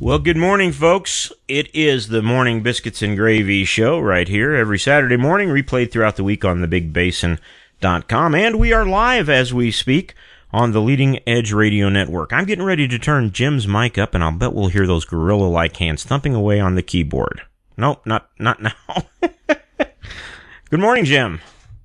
Well, good morning, folks. It is the Morning Biscuits and Gravy Show right here every Saturday morning, replayed throughout the week on thebigbasin.com. And we are live as we speak on the Leading Edge Radio Network. I'm getting ready to turn Jim's mic up, and I'll bet we'll hear those gorilla-like hands thumping away on the keyboard. Nope, not now. Good morning, Jim.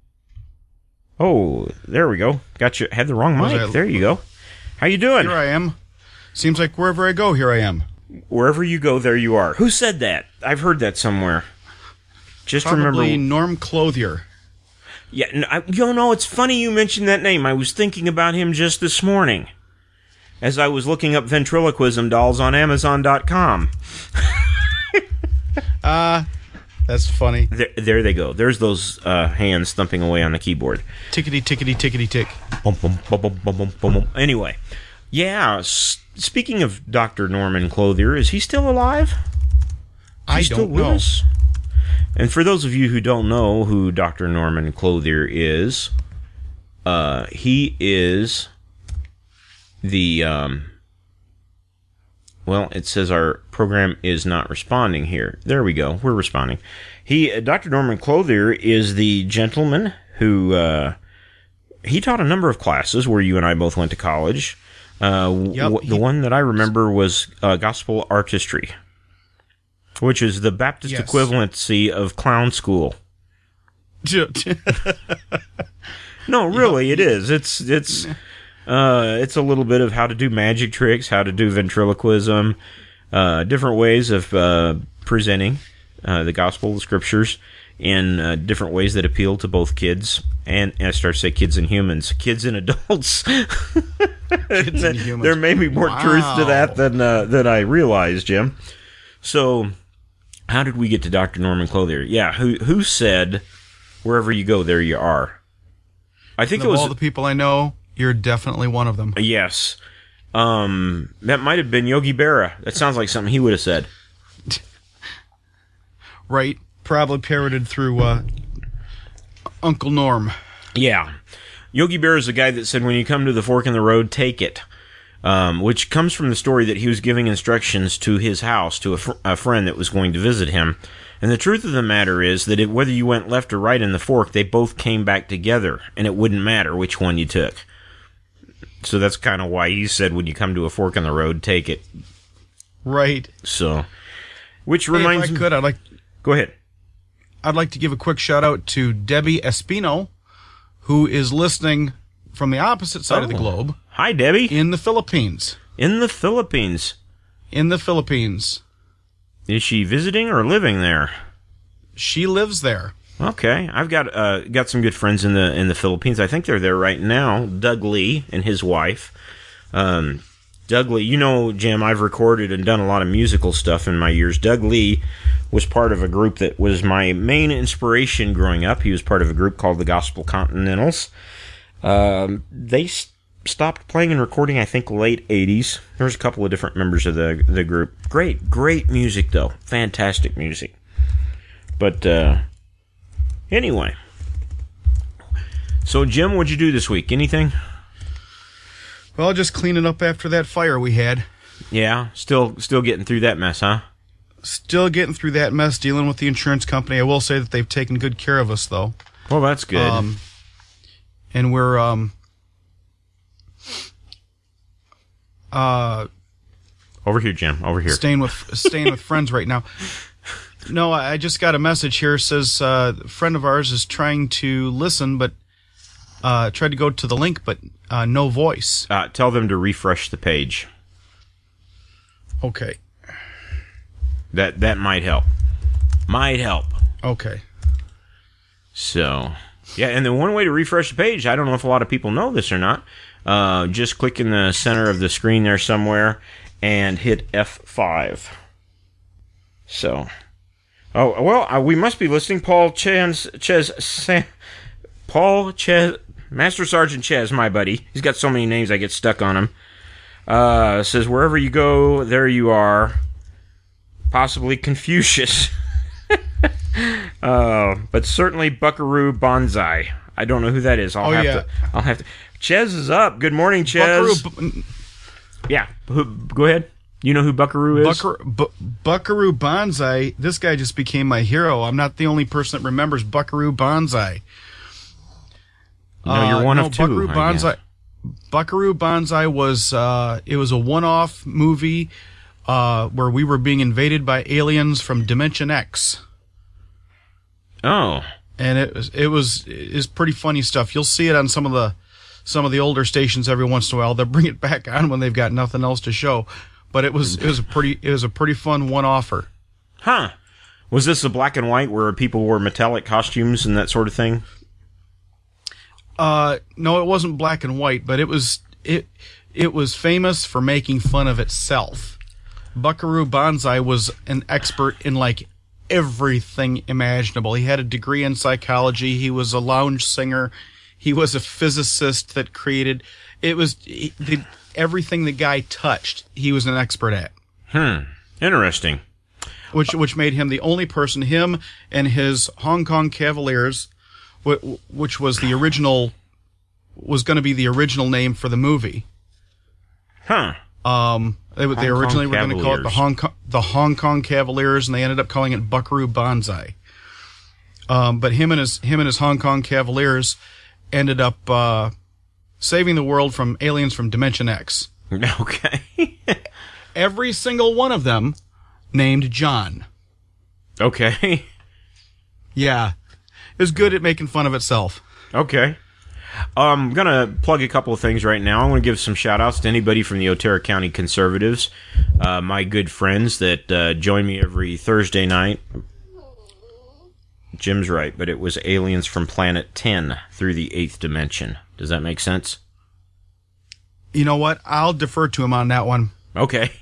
Oh, there we go. Got you. Had the wrong mic. There you go. How you doing? Here I am. Seems like wherever I go, here I am. Wherever you go, there you are. Who said that? I've heard that somewhere. Just Probably remember. Norm Clothier. Yeah, it's funny you mentioned that name. I was thinking about him just this morning as I was looking up ventriloquism dolls on Amazon.com. That's funny. There they go. There's those hands thumping away on the keyboard. Tickety, tickety, tickety, tick. Bum, bum, bum, bum, bum, bum, bum. Anyway, yeah, speaking of Dr. Norman Clothier, is he still alive? I don't know. And for those of you who don't know who Dr. Norman Clothier is, he is the, well, it says our program is not responding here. There we go. We're responding. Dr. Norman Clothier is the gentleman who, he taught a number of classes where you and I both went to college. The one that I remember was gospel artistry, which is the Baptist equivalency of clown school. No, really, it is. It's a little bit of how to do magic tricks, how to do ventriloquism, different ways of presenting the gospel, the scriptures, in different ways that appeal to both kids and I start to say kids and humans, kids and adults. Kids and humans. There may be more truth to that than I realized, Jim. So, how did we get to Dr. Norman Clothier? Yeah, who said, wherever you go, there you are? I think it was all the people I know. You're definitely one of them. Yes. That might have been Yogi Berra. That sounds like something he would have said. Right. Probably parroted through Uncle Norm. Yeah. Yogi Berra is the guy that said, when you come to the fork in the road, take it. Which comes from the story that he was giving instructions to his house to a friend that was going to visit him. And the truth of the matter is that whether you went left or right in the fork, they both came back together, and it wouldn't matter which one you took. So that's kind of why he said, when you come to a fork in the road, take it. Right. So, which reminds me... If I could, Go ahead. I'd like to give a quick shout-out to Debbie Espino, who is listening from the opposite side of the globe. Hi, Debbie. In the Philippines. In the Philippines. In the Philippines. Is she visiting or living there? She lives there. Okay, I've got some good friends in the Philippines. I think they're there right now. Doug Lee and his wife. Doug Lee, you know, Jim, I've recorded and done a lot of musical stuff in my years. Doug Lee was part of a group that was my main inspiration growing up. He was part of a group called the Gospel Continentals. They stopped playing and recording, I think, late 80s. There was a couple of different members of the group. Great music, though. Fantastic music. But, anyway. So, Jim, what'd you do this week? Anything? Well, just cleaning up after that fire we had. Yeah, still getting through that mess, huh? Still getting through that mess, dealing with the insurance company. I will say that they've taken good care of us, though. Well, that's good. And we're over here, Jim. Over here. Staying with friends right now. No, I just got a message here. It says a friend of ours is trying to listen, but tried to go to the link, but no voice. Tell them to refresh the page. Okay. That might help. Okay. So, yeah, and the one way to refresh the page, I don't know if a lot of people know this or not, just click in the center of the screen there somewhere and hit F5. So, we must be listening. Master Sergeant Ches, my buddy. He's got so many names I get stuck on him. Says, wherever you go, there you are. Possibly Confucius. But certainly Buckaroo Banzai. I don't know who that is. I'll have to. Ches is up. Good morning, Ches. Buckaroo. Yeah, go ahead. You know who Buckaroo is? Buckaroo Banzai. This guy just became my hero. I'm not the only person that remembers Buckaroo Banzai. No, you're one of two. Buckaroo Banzai. Buckaroo Banzai was it was a one-off movie where we were being invaded by aliens from Dimension X. Oh. And it was pretty funny stuff. You'll see it on some of the older stations every once in a while. They'll bring it back on when they've got nothing else to show. But it was a pretty fun one-offer. Huh. Was this a black and white where people wore metallic costumes and that sort of thing? No, it wasn't black and white, but it was famous for making fun of itself. Buckaroo Banzai was an expert in like everything imaginable. He had a degree in psychology. He was a lounge singer. He was a physicist that created. Everything the guy touched, he was an expert at. Interesting. Which made him the only person, him and his Hong Kong Cavaliers, which was the original, was going to be the original name for the movie. Huh. They originally were going to call it the Hong Kong Cavaliers, and they ended up calling it Buckaroo Banzai. But him and his Hong Kong Cavaliers ended up saving the world from aliens from Dimension X. Okay. Every single one of them named John. Okay. Yeah. It was good at making fun of itself. Okay. I'm going to plug a couple of things right now. I want to give some shout-outs to anybody from the Otero County Conservatives, my good friends that join me every Thursday night. Jim's right, but it was aliens from Planet 10 through the 8th dimension. Does that make sense? You know what? I'll defer to him on that one. Okay.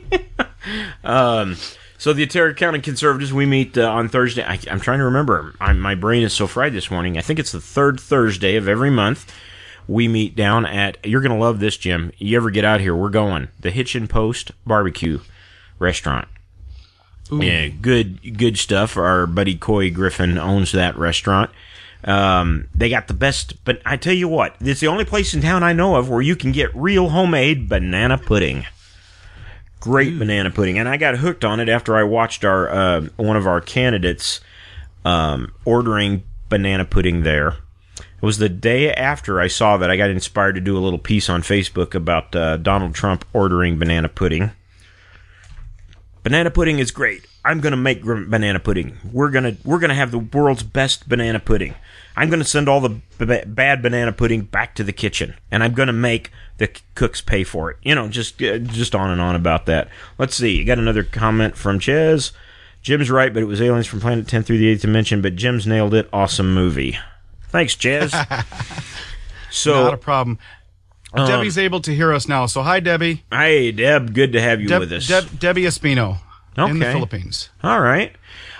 So the Otero County Conservatives, we meet on Thursday. I'm trying to remember. My brain is so fried this morning. I think it's the third Thursday of every month. We meet down at, you're going to love this, Jim. You ever get out here, we're going. The Hitchin Post Barbecue Restaurant. Ooh. Yeah, good stuff. Our buddy Coy Griffin owns that restaurant. They got the best, but I tell you what, it's the only place in town I know of where you can get real homemade banana pudding. Great banana pudding, and I got hooked on it after I watched our one of our candidates ordering banana pudding there. It was the day after I saw that I got inspired to do a little piece on Facebook about Donald Trump ordering banana pudding. Banana pudding is great. I'm gonna make banana pudding. We're gonna have the world's best banana pudding. I'm gonna send all the bad banana pudding back to the kitchen, and I'm gonna make the cooks pay for it. You know, just on and on about that. Let's see. You got another comment from Ches. Jim's right, but it was aliens from Planet 10 through the 8th dimension. But Jim's nailed it. Awesome movie. Thanks, Ches. So not a problem. Debbie's able to hear us now. So hi, Debbie. Hey, Deb. Good to have you with us. Debbie Espino in the Philippines. All right.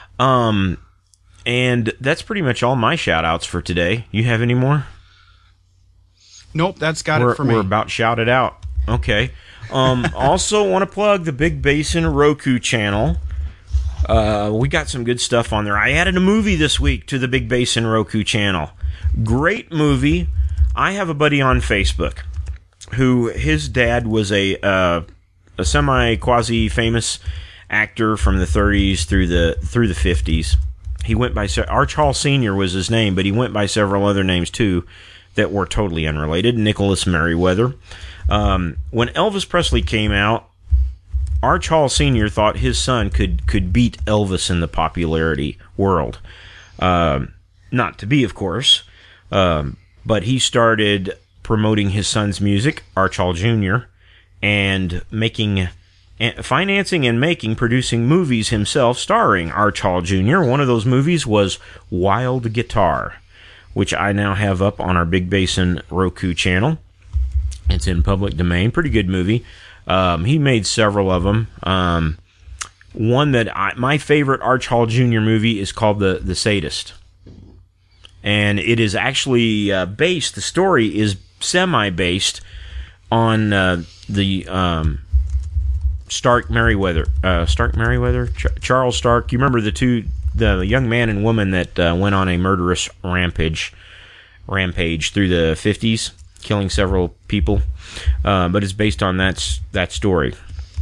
And that's pretty much all my shout-outs for today. You have any more? Nope, that's got it for me. We're about shouted out. Okay. Also want to plug the Big Basin Roku channel. We got some good stuff on there. I added a movie this week to the Big Basin Roku channel. Great movie. I have a buddy on Facebook who his dad was a semi-quasi-famous actor from the 30s through the 50s. He went by Arch Hall Sr. was his name, but he went by several other names too that were totally unrelated. Nicholas Merriweather. When Elvis Presley came out, Arch Hall Sr. thought his son could beat Elvis in the popularity world. Not to be, of course, but he started promoting his son's music, Arch Hall Jr., and financing and producing movies himself starring Arch Hall Jr. One of those movies was Wild Guitar, which I now have up on our Big Basin Roku channel. It's in public domain. Pretty good movie. He made several of them. One that my favorite Arch Hall Jr. movie is called The Sadist. And it is actually based, the story is semi-based on the Stark Merriweather, Charles Stark. You remember the young man and woman that went on a murderous rampage through the 50s, killing several people. But it's based on that story.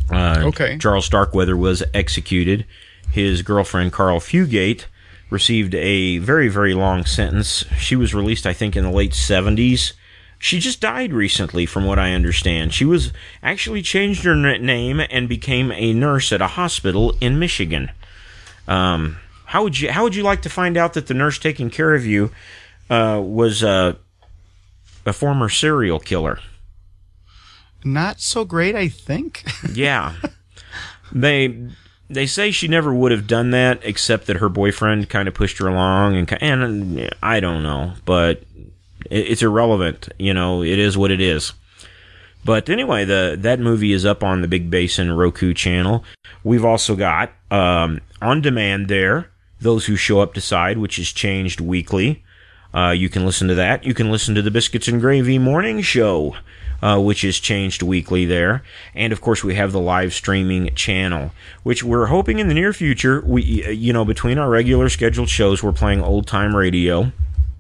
Okay. Charles Starkweather was executed. His girlfriend, Carl Fugate, received a very, very long sentence. She was released, I think, in the late 70s. She just died recently, from what I understand. She was actually changed her name and became a nurse at a hospital in Michigan. How would you like to find out that the nurse taking care of you was a former serial killer? Not so great, I think. Yeah. They say she never would have done that, except that her boyfriend kind of pushed her along, and I don't know, but it's irrelevant. You know, it is what it is. But anyway, that movie is up on the Big Basin Roku channel. We've also got on demand there, Those Who Show Up Decide, which is changed weekly. You can listen to that. You can listen to the Biscuits and Gravy Morning Show, which is changed weekly there. And, of course, we have the live streaming channel, which we're hoping in the near future, between our regular scheduled shows, we're playing old-time radio.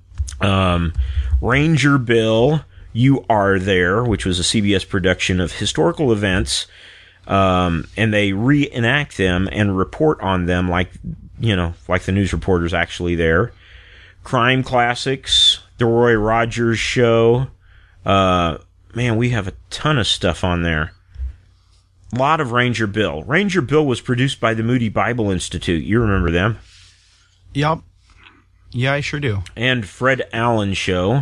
Ranger Bill, You Are There, which was a CBS production of historical events, and they reenact them and report on them like the news reporter's actually there. Crime Classics, The Roy Rogers Show. Man, we have a ton of stuff on there. A lot of Ranger Bill. Ranger Bill was produced by the Moody Bible Institute. You remember them? Yup. Yeah, I sure do. And Fred Allen Show.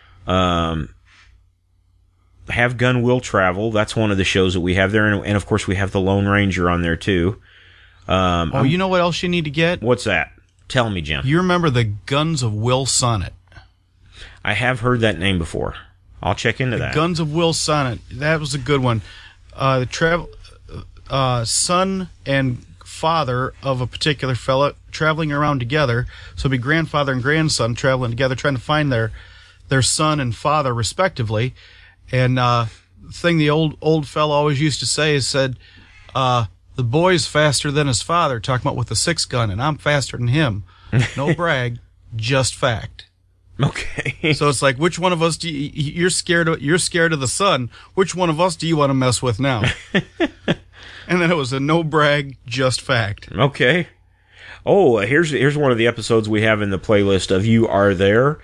Have Gun Will Travel. That's one of the shows that we have there. And of course, we have the Lone Ranger on there, too. You know what else you need to get? What's that? Tell me, Jim. You remember the Guns of Will Sonnet? I have heard that name before. I'll check into that. Guns of Will Sonnet. That was a good one. The son and father of a particular fella traveling around together. So it'd be grandfather and grandson traveling together, trying to find their son and father, respectively. And the thing the old fella always used to say is the boy's faster than his father, talking about with the 6-gun, and I'm faster than him. No brag, just fact. Okay. So it's like, which one of us you're scared of the son? Which one of us do you want to mess with now? And then it was a no brag, just fact. Okay. Oh, here's one of the episodes we have in the playlist of You Are There.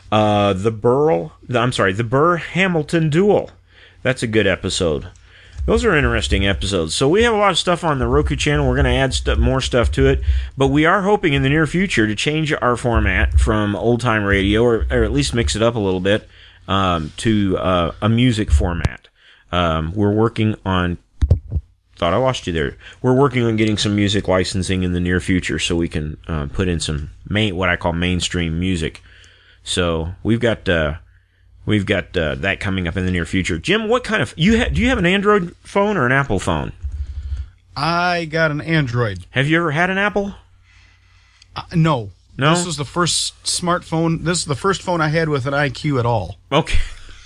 The Burr-Hamilton Duel. That's a good episode. Those are interesting episodes. So we have a lot of stuff on the Roku channel. We're going to add more stuff to it. But we are hoping in the near future to change our format from old-time radio, or at least mix it up a little bit, to a music format. We're working on... Thought I lost you there. We're working on getting some music licensing in the near future so we can put in some what I call mainstream music. So we've got that coming up in the near future. Jim, what kind of do you have an Android phone or an Apple phone? I got an Android. Have you ever had an Apple? No. No. This was the first smartphone. This is the first phone I had with an IQ at all. Okay.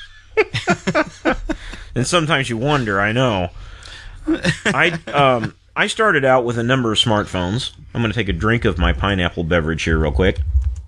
And sometimes you wonder. I know. I started out with a number of smartphones. I'm going to take a drink of my pineapple beverage here real quick.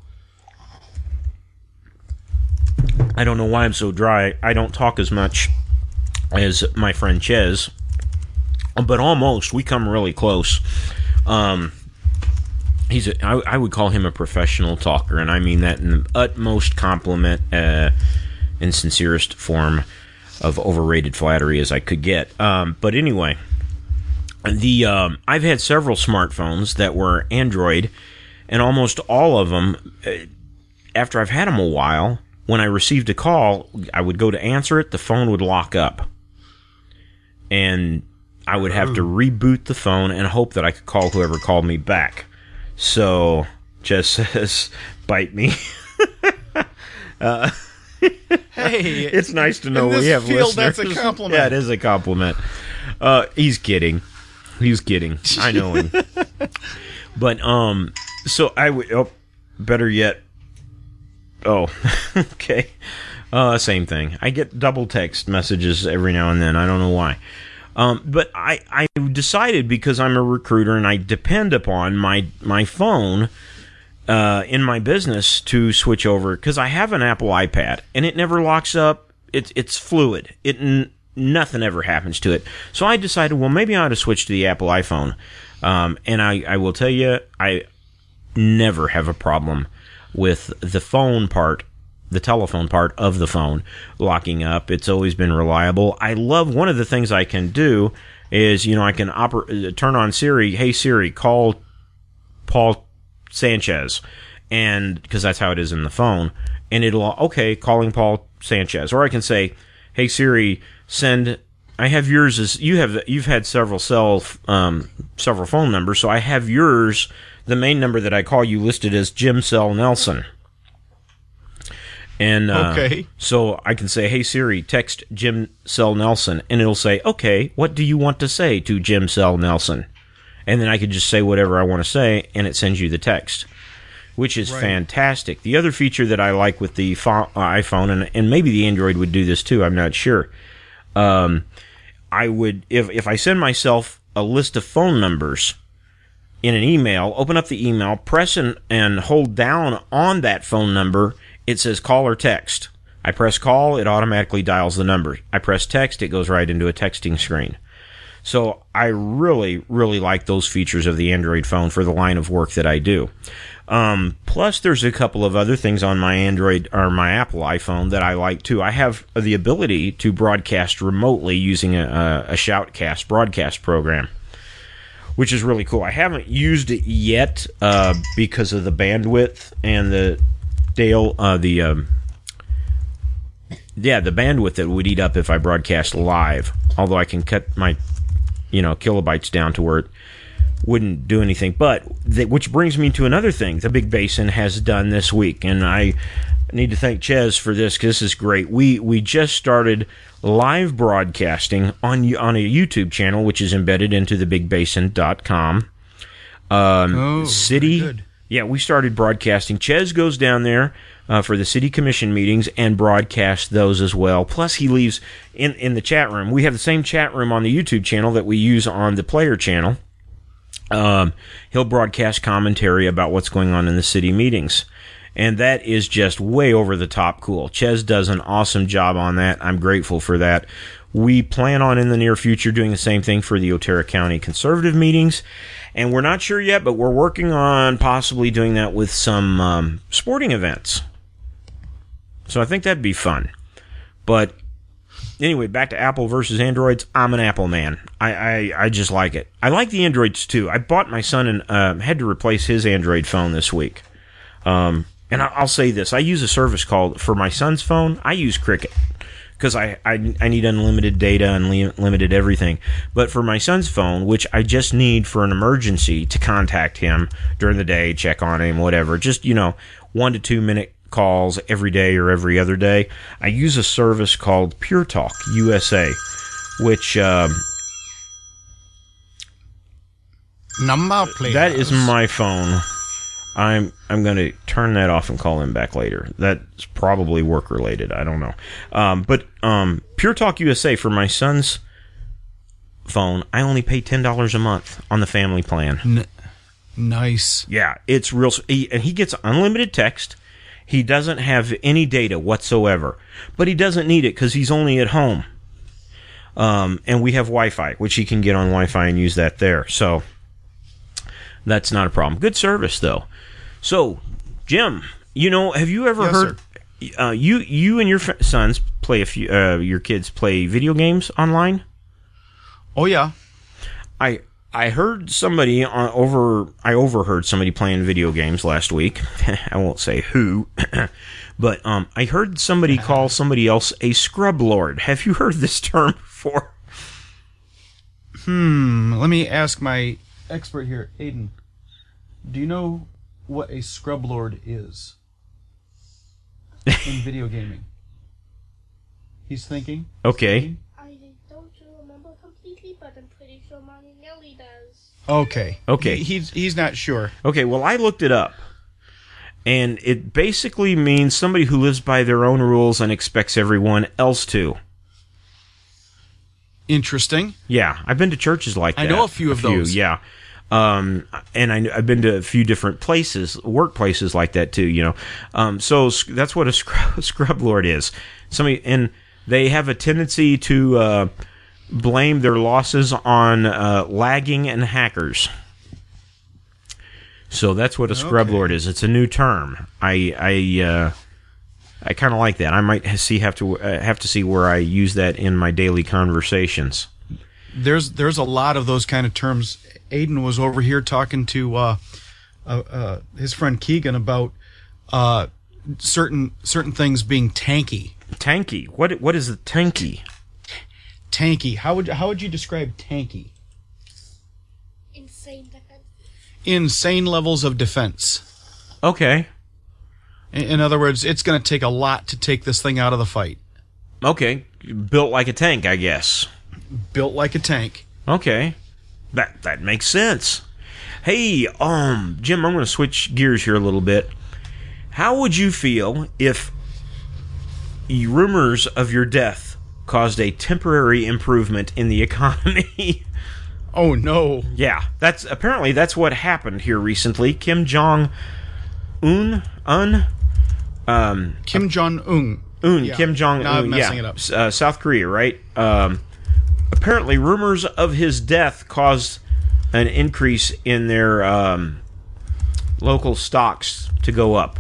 I don't know why I'm so dry. I don't talk as much as my friend Ches, but almost. We come really close. I would call him a professional talker, and I mean that in the utmost compliment and sincerest form of overrated flattery as I could get. But anyway, I've had several smartphones that were Android, and almost all of them, after I've had them a while, when I received a call, I would go to answer it, the phone would lock up. And I would have to reboot the phone and hope that I could call whoever called me back. So, Jess says, bite me. Hey, it's nice to know we have listeners. That's a compliment. Yeah, it is a compliment. He's kidding. He's kidding. I know him. But, so I would, better yet, okay. Same thing. I get double text messages every now and then. I don't know why. But I decided, because I'm a recruiter and I depend upon my phone in my business to switch over, because I have an Apple iPad and it never locks up. It's fluid. nothing ever happens to it. So I decided, well, maybe I ought to switch to the Apple iPhone. And I will tell you, I never have a problem with the phone part, the telephone part of the phone locking up. It's always been reliable. I love, one of the things I can do is, I can turn on Siri. Hey Siri, call Paul Sanchez, and because that's how it is in the phone, and it'll, okay, calling Paul Sanchez. Or I can say, hey Siri, send. I have yours as you've had several phone numbers, so I have yours, the main number that I call you, listed as Jim Cell Nelson. And okay. So I can say, hey Siri, text Jim Cell Nelson, and it'll say, okay, what do you want to say to Jim Cell Nelson? And then I can just say whatever I want to say, and it sends you the text, which is fantastic. The other feature that I like with the iPhone, and maybe the Android would do this too, I'm not sure. I would, if I send myself a list of phone numbers in an email, open up the email, press and hold down on that phone number, it says call or text. I press call, it automatically dials the number. I press text, it goes right into a texting screen. So I really, really like those features of the Android phone for the line of work that I do. Plus, there's a couple of other things on my Android or my Apple iPhone that I like too. I have the ability to broadcast remotely using a Shoutcast broadcast program, which is really cool. I haven't used it yet because of the bandwidth and the bandwidth that would eat up if I broadcast live. Although I can cut my kilobytes down to where it wouldn't do anything. But which brings me to another thing the Big Basin has done this week, and I need to thank Ches for this because this is great. We just started live broadcasting on a YouTube channel which is embedded into thebigbasin.com. City. Good. Yeah, we started broadcasting. Ches goes down there for the city commission meetings and broadcasts those as well. Plus, he leaves in the chat room. We have the same chat room on the YouTube channel that we use on the player channel. He'll broadcast commentary about what's going on in the city meetings. And that is just way over the top cool. Ches does an awesome job on that. I'm grateful for that. We plan on in the near future doing the same thing for the Otero County Conservative meetings. And we're not sure yet, but we're working on possibly doing that with some sporting events. So I think that'd be fun. But anyway, back to Apple versus Androids. I'm an Apple man. I just like it. I like the Androids too. I bought my son and had to replace his Android phone this week. And I'll say this. I use a service called, for my son's phone, I use Cricket. Because I need unlimited data, unlimited everything. But for my son's phone, which I just need for an emergency to contact him during the day, check on him, whatever, just, 1 to 2 minute calls every day or every other day, I use a service called Pure Talk USA, which number players. That is my phone. I'm going to turn that off and call him back later. That's probably work related. I don't know. But Pure Talk USA, for my son's phone, I only pay $10 a month on the family plan. Nice. Yeah, it's real. And he gets unlimited text. He doesn't have any data whatsoever. But he doesn't need it because he's only at home. And we have Wi-Fi, which he can get on Wi-Fi and use that there. So that's not a problem. Good service, though. So, Jim, have you ever heard? You and your sons play your kids play video games online? Oh yeah. I heard somebody I overheard somebody playing video games last week. I won't say who, but I heard somebody call somebody else a scrub lord. Have you heard this term before? Let me ask my expert here, Aiden. Do you know what a scrub lord is in video gaming? He's thinking. Okay. I don't remember completely, but I'm pretty sure Marinelli does. Okay. He's not sure. Okay, well, I looked it up. And it basically means somebody who lives by their own rules and expects everyone else to. Interesting. Yeah, I've been to churches like that. I know a few of those. Yeah. And I've been to a few different workplaces like that too, So that's what a scrub lord is. Somebody, and They have a tendency to blame their losses on lagging and hackers. So that's what a scrub lord is. It's a new term. I kind of like that. I might have to see where I use that in my daily conversations. There's a lot of those kind of terms. Aiden was over here talking to his friend Keegan about certain things being tanky. Tanky. What is a tanky? Tanky. How would you describe tanky? Insane defense. Insane levels of defense. Okay. In other words, it's going to take a lot to take this thing out of the fight. Okay. Built like a tank, I guess. Built like a tank. Okay. That makes sense. Hey, Jim, I'm going to switch gears here a little bit. How would you feel if rumors of your death caused a temporary improvement in the economy? Oh no. Yeah, that's what happened here recently. Kim Jong-un? Kim Jong-un. Yeah. Kim Jong-un. Now I'm messing it up. South Korea, right? Apparently, rumors of his death caused an increase in their local stocks to go up.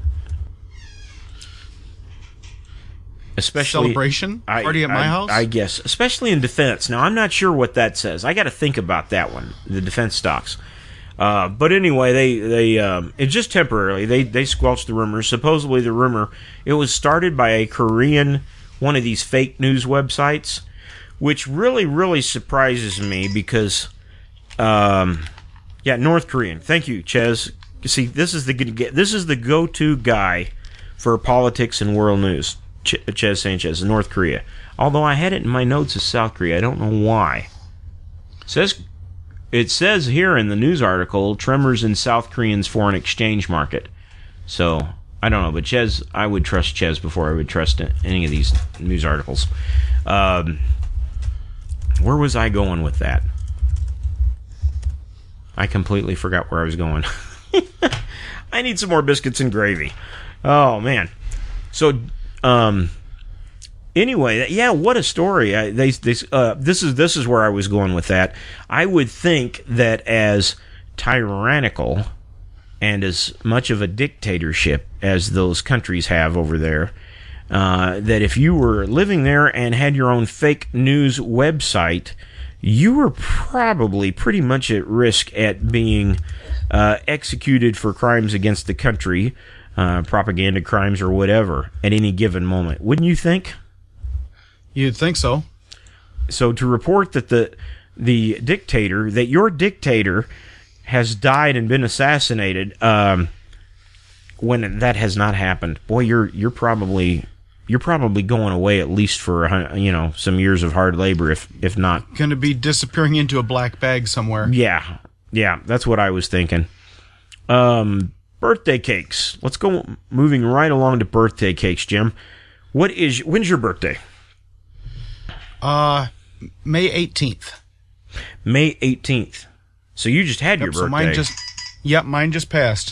Especially celebration party at my house, I guess, especially in defense. Now, I'm not sure what that says. I got to think about that one, the defense stocks. But anyway, they it's just temporarily. They squelched the rumors. Supposedly, the rumor, it was started by a Korean, one of these fake news websites, which really, really surprises me because, North Korean. Thank you, Ches. See, this is the go-to guy for politics and world news. Ches Sanchez, North Korea. Although I had it in my notes as South Korea. I don't know why. It says here in the news article, tremors in South Korean's foreign exchange market. So, I don't know, but Ches, I would trust Ches before I would trust any of these news articles. Where was I going with that? I completely forgot where I was going. I need some more biscuits and gravy. Oh, man. So, anyway, yeah, what a story. This is where I was going with that. I would think that as tyrannical and as much of a dictatorship as those countries have over there, that if you were living there and had your own fake news website, you were probably pretty much at risk at being executed for crimes against the country, propaganda crimes or whatever, at any given moment. Wouldn't you think? You'd think so. So to report that the dictator, that your dictator has died and been assassinated, when that has not happened, boy, you're probably going away at least for some years of hard labor, if not going to be disappearing into a black bag somewhere. Yeah, that's what I was thinking. Birthday cakes. Let's go moving right along to birthday cakes, Jim. When's your birthday? May 18th. May 18th. So you just had your birthday. So mine just passed.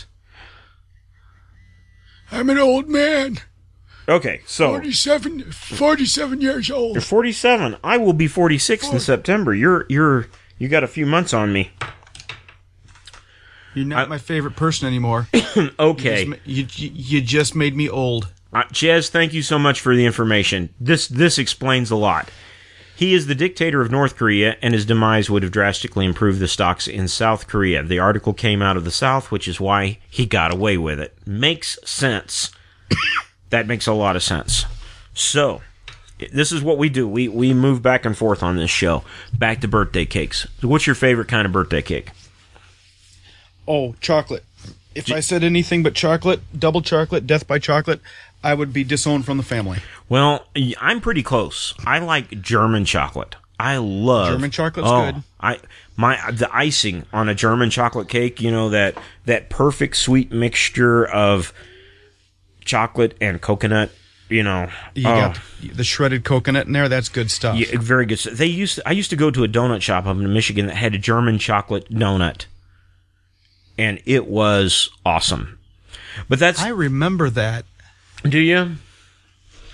I'm an old man. Okay, so 47 years old. You're 47. I will be 46 in September. You got a few months on me. You're not my favorite person anymore. Okay. You just made me old. Ches, thank you so much for the information. This explains a lot. He is the dictator of North Korea, and his demise would have drastically improved the stocks in South Korea. The article came out of the South, which is why he got away with it. Makes sense. That makes a lot of sense. So, this is what we do. We move back and forth on this show. Back to birthday cakes. What's your favorite kind of birthday cake? Oh, chocolate. If I said anything but chocolate, double chocolate, death by chocolate, I would be disowned from the family. Well, I'm pretty close. I like German chocolate. I love German chocolate's good. The icing on a German chocolate cake, that perfect sweet mixture of chocolate and coconut, You got the shredded coconut in there. That's good stuff. Yeah, very good. I used to go to a donut shop up in Michigan that had a German chocolate donut, and it was awesome. But I remember that. Do you?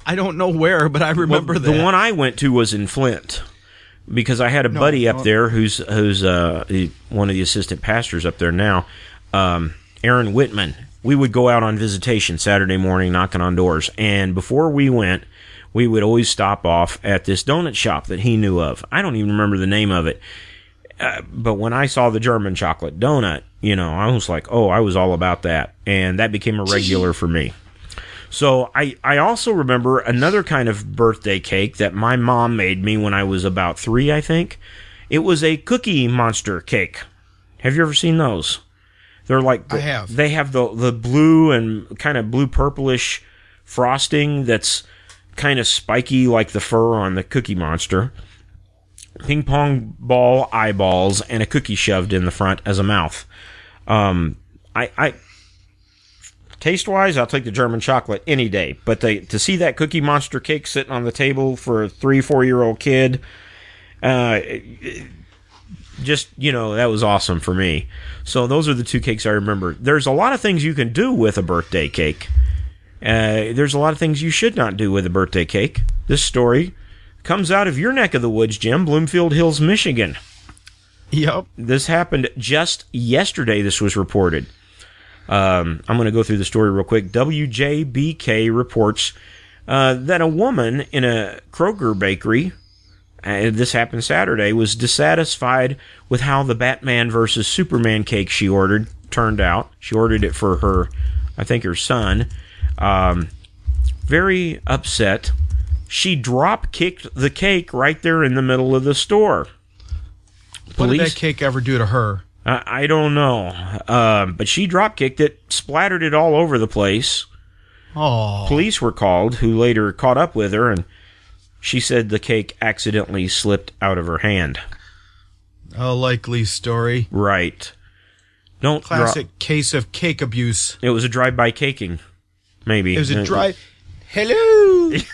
I don't know where, but I remember that. The one I went to was in Flint because I had a buddy up there who's one of the assistant pastors up there now, Aaron Whitman. We would go out on visitation Saturday morning, knocking on doors, and before we went, we would always stop off at this donut shop that he knew of. I don't even remember the name of it, but when I saw the German chocolate donut, I was like, oh, I was all about that, and that became a regular for me. So I also remember another kind of birthday cake that my mom made me when I was about 3, I think. It was a Cookie Monster cake. Have you ever seen those? They're like I have. They have the blue and kind of blue purplish frosting that's kind of spiky like the fur on the Cookie Monster. Ping pong ball eyeballs and a cookie shoved in the front as a mouth. I taste-wise, I'll take the German chocolate any day. But to see that Cookie Monster cake sitting on the table for a 3-4-year-old kid, that was awesome for me. So those are the 2 cakes I remember. There's a lot of things you can do with a birthday cake. There's a lot of things you should not do with a birthday cake. This story comes out of your neck of the woods, Jim, Bloomfield Hills, Michigan. Yep. This happened just yesterday, this was reported. I'm going to go through the story real quick. WJBK reports that a woman in a Kroger bakery, this happened Saturday, was dissatisfied with how the Batman versus Superman cake she ordered turned out. She ordered it for her son. Very upset. She drop-kicked the cake right there in the middle of the store. What did that cake ever do to her? I don't know. But she drop-kicked it, splattered it all over the place. Oh. Police were called, who later caught up with her, and she said the cake accidentally slipped out of her hand. A likely story. Right. Classic case of cake abuse. It was a drive-by caking, maybe. It was a drive... Hello! Is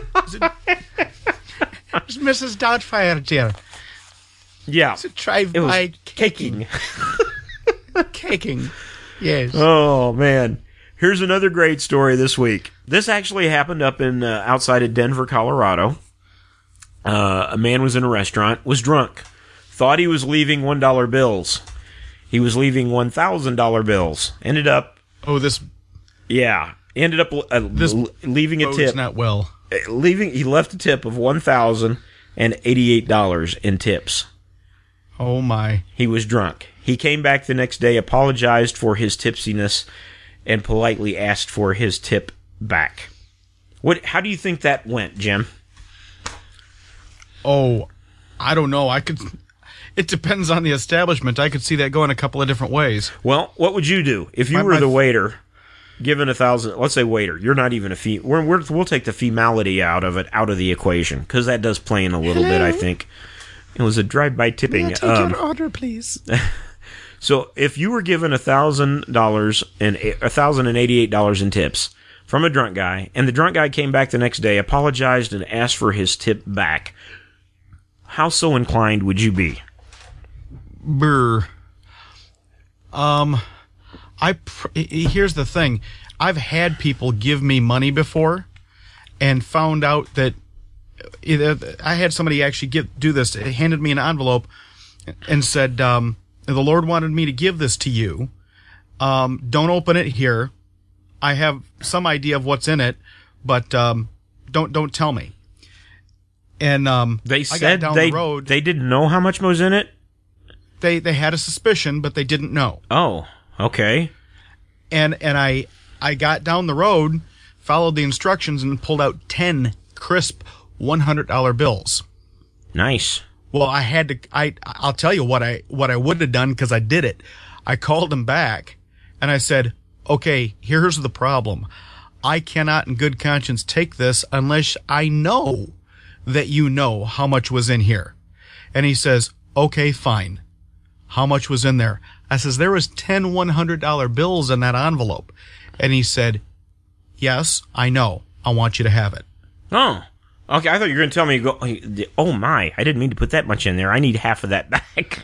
Mrs. Doubtfire here? Yeah. It's a drive-by caking. Caking. Yes. Oh, man. Here's another great story this week. This actually happened up in outside of Denver, Colorado. A man was in a restaurant, was drunk, thought he was leaving $1 bills. He was leaving $1,000 bills. Ended up... Ended up leaving a tip. Not well. He left a tip of $1,088 in tips. Oh, my. He was drunk. He came back the next day, apologized for his tipsiness, and politely asked for his tip back. How do you think that went, Jim? Oh, I don't know. It depends on the establishment. I could see that going a couple of different ways. Well, what would you do if you were the waiter, given $1,000? Let's say waiter. You're not even a female. We'll take the femality out of the equation, because that does play in a little bit, I think. It was a drive-by tipping. May I take your order, please? So if you were given $1,000 and $1,088 in tips from a drunk guy, and the drunk guy came back the next day, apologized, and asked for his tip back, how so inclined would you be? Brr. Here's the thing. I've had people give me money before and found out that I had somebody actually do this. It handed me an envelope and said, the Lord wanted me to give this to you. Don't open it here. I have some idea of what's in it, but don't tell me. And they said they didn't know how much was in it? They had a suspicion, but they didn't know. Oh, okay. And I got down the road, followed the instructions, and pulled out 10 crisp $100 bills. Nice. Well, I had to. I'll tell you what I would have done, because I did it. I called him back, and I said, "Okay, here's the problem. I cannot, in good conscience, take this unless I know that you know how much was in here." And he says, "Okay, fine. How much was in there?" I says, "There was 10 $100 bills in that envelope." And he said, "Yes, I know. I want you to have it." Oh, okay. I thought you were going to tell me, "Oh my, I didn't mean to put that much in there. I need half of that back."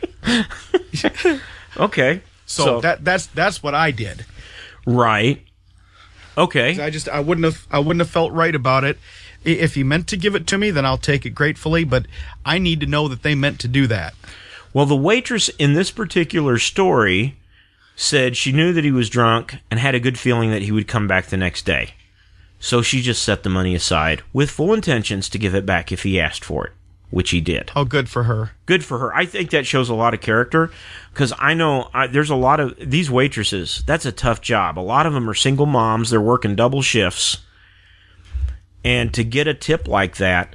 Okay. So that's what I did. Right. Okay. I wouldn't have felt right about it. If he meant to give it to me, then I'll take it gratefully, but I need to know that they meant to do that. Well, the waitress in this particular story said she knew that he was drunk and had a good feeling that he would come back the next day. So she just set the money aside with full intentions to give it back if he asked for it, which he did. Oh, good for her. Good for her. I think that shows a lot of character, because I know there's a lot of these waitresses. That's a tough job. A lot of them are single moms. They're working double shifts. And to get a tip like that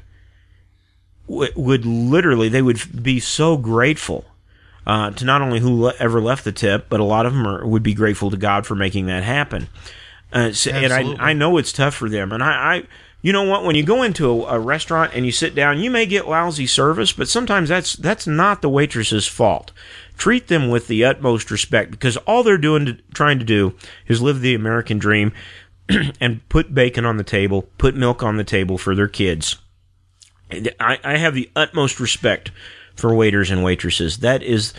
would literally, they would be so grateful to not only whoever left the tip, but a lot of them would be grateful to God for making that happen. And I know it's tough for them. And I you know what? When you go into a restaurant and you sit down, you may get lousy service, but sometimes that's not the waitress's fault. Treat them with the utmost respect, because all they're trying to do is live the American dream and put bacon on the table, put milk on the table for their kids. I have the utmost respect for waiters and waitresses. That is,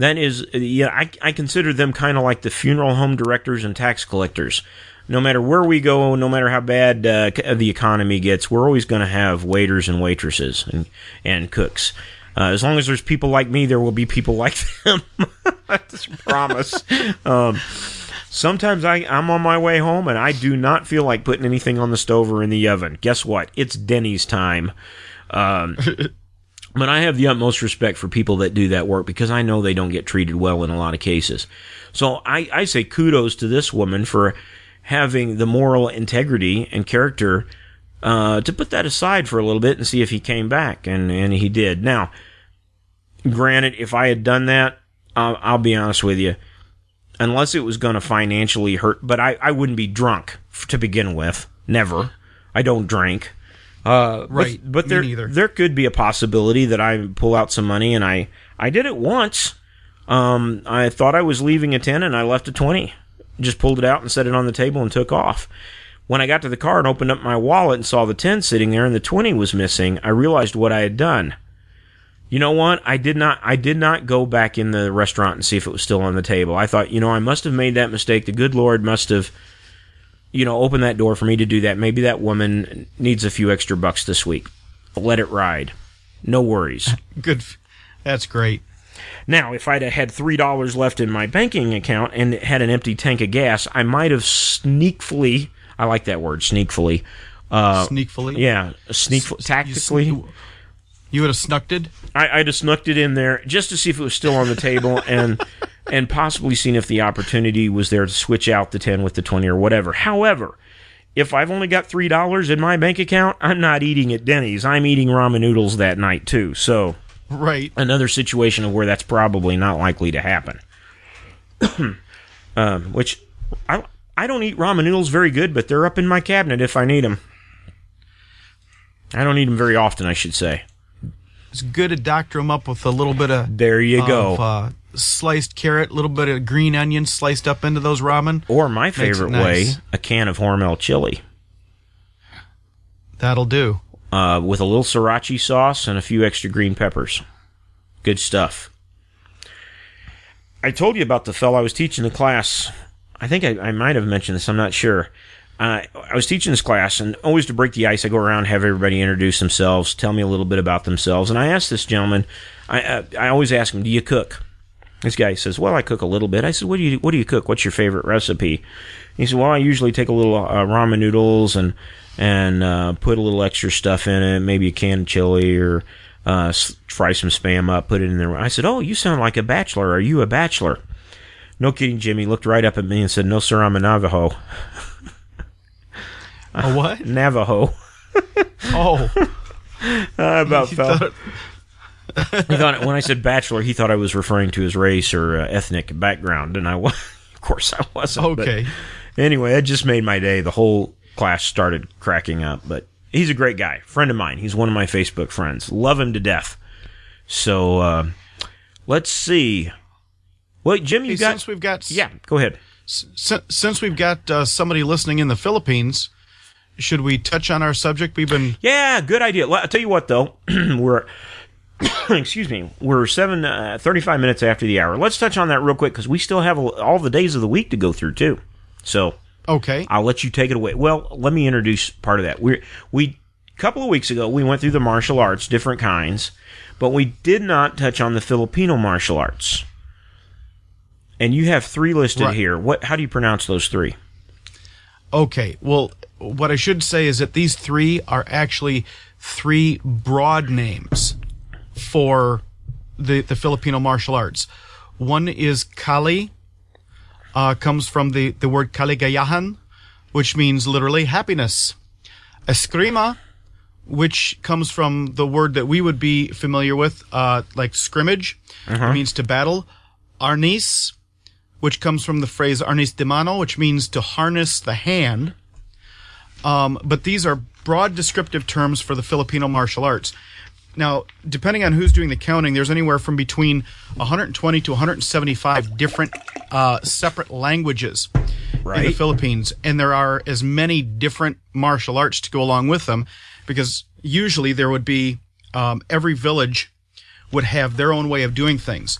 I consider them kind of like the funeral home directors and tax collectors. No matter where we go, no matter how bad the economy gets, we're always going to have waiters and waitresses and cooks. As long as there's people like me, there will be people like them. That's a promise. Sometimes I'm on my way home and I do not feel like putting anything on the stove or in the oven. Guess what? It's Denny's time. But I have the utmost respect for people that do that work, because I know they don't get treated well in a lot of cases. So I say kudos to this woman for having the moral integrity and character to put that aside for a little bit and see if he came back, and he did. Now, granted, if I had done that, I'll be honest with you, unless it was going to financially hurt, but I wouldn't be drunk to begin with. Never. I don't drink. Right. But there could be a possibility that I pull out some money, and I did it once. I thought I was leaving a 10 and I left a 20. Just pulled it out and set it on the table and took off. When I got to the car and opened up my wallet and saw the 10 sitting there and the 20 was missing, I realized what I had done. You know what? I did not go back in the restaurant and see if it was still on the table. I thought, I must have made that mistake. The good Lord must have, opened that door for me to do that. Maybe that woman needs a few extra bucks this week. Let it ride. No worries. Good. That's great. Now, if I'd have had $3 left in my banking account and had an empty tank of gas, I might have sneakfully, I like that word, sneakfully. Sneakfully? Yeah, tactically. You would have snucked it? I'd have snucked it in there just to see if it was still on the table and possibly seen if the opportunity was there to switch out the 10 with the 20 or whatever. However, if I've only got $3 in my bank account, I'm not eating at Denny's. I'm eating ramen noodles that night too, so... Right. Another situation of where that's probably not likely to happen. Which, I don't eat ramen noodles very good, but they're up in my cabinet if I need them. I don't eat them very often, I should say. It's good to doctor them up with a little bit of... There you go. Sliced carrot, a little bit of green onion sliced up into those ramen. Or my favorite way, a can of Hormel chili. That'll do. With a little sriracha sauce and a few extra green peppers. Good stuff. I told you about the fellow I was teaching the class. I think I might have mentioned this, I'm not sure. I was teaching this class, and always to break the ice, I go around, have everybody introduce themselves, tell me a little bit about themselves. And I asked this gentleman, I always ask him, do you cook? This guy says, well, I cook a little bit. I said, what do you cook? What's your favorite recipe? He said, well, I usually take a little ramen noodles and put a little extra stuff in it, maybe a can of chili, or fry some Spam up, put it in there. I said, oh, you sound like a bachelor. Are you a bachelor? No kidding, Jimmy. Looked right up at me and said, no, sir, I'm a Navajo. A what? Navajo. Oh. About felt. He thought, when I said bachelor, he thought I was referring to his race or ethnic background, and of course I wasn't. Okay. But anyway, it just made my day. The whole class started cracking up, but he's a great guy, friend of mine. He's one of my Facebook friends. Love him to death. So let's see. Well, Jim, you got. Since we've got. Yeah, go ahead. Since we've got somebody listening in the Philippines, should we touch on our subject? Yeah, good idea. I'll tell you what, though, we're. Excuse me. We're 35 minutes after the hour. Let's touch on that real quick, because we still have all the days of the week to go through too. So. Okay. I'll let you take it away. Well, let me introduce part of that. We a couple of weeks ago we went through the martial arts, different kinds, but we did not touch on the Filipino martial arts. And you have 3 listed here. How do you pronounce those 3? Okay. Well, what I should say is that these 3 are actually 3 broad names for the Filipino martial arts. One is Kali, comes from the word kaligayahan, which means literally happiness. Eskrima, which comes from the word that we would be familiar with, like scrimmage, it means to battle. Arnis, which comes from the phrase arnis de mano, which means to harness the hand. But these are broad descriptive terms for the Filipino martial arts. Now, depending on who's doing the counting, there's anywhere from between 120 to 175 different separate languages in the Philippines. And there are as many different martial arts to go along with them, because usually there would be every village would have their own way of doing things.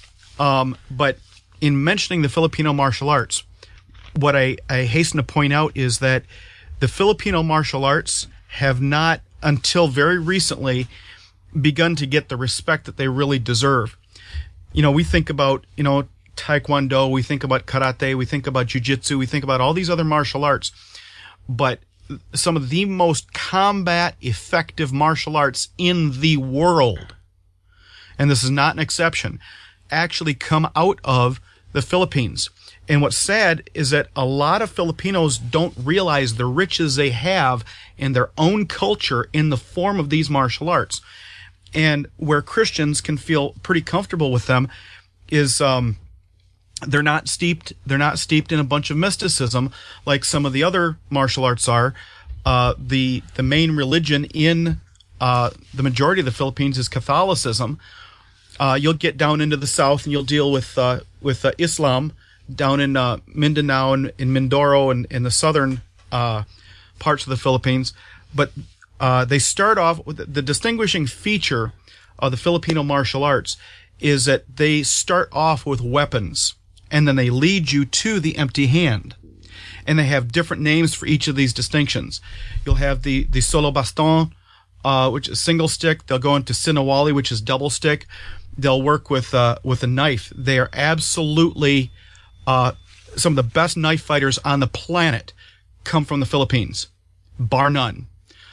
But in mentioning the Filipino martial arts, what I hasten to point out is that the Filipino martial arts have not, until very recently, begun to get the respect that they really deserve. You know, we think about, Taekwondo, we think about karate, we think about jiu-jitsu, we think about all these other martial arts. But some of the most combat effective martial arts in the world, and this is not an exception, actually come out of the Philippines. And what's sad is that a lot of Filipinos don't realize the riches they have in their own culture in the form of these martial arts. And where Christians can feel pretty comfortable with them is they're not steeped in a bunch of mysticism like some of the other martial arts are. The main religion in the majority of the Philippines is Catholicism. You'll get down into the south and you'll deal with Islam down in Mindanao and in Mindoro and in the southern parts of the Philippines. But they start off with the distinguishing feature of the Filipino martial arts is that they start off with weapons and then they lead you to the empty hand. And they have different names for each of these distinctions. You'll have the solo baston, which is single stick. They'll go into sinawali, which is double stick. They'll work with a knife. They are absolutely some of the best knife fighters on the planet come from the Philippines, bar none.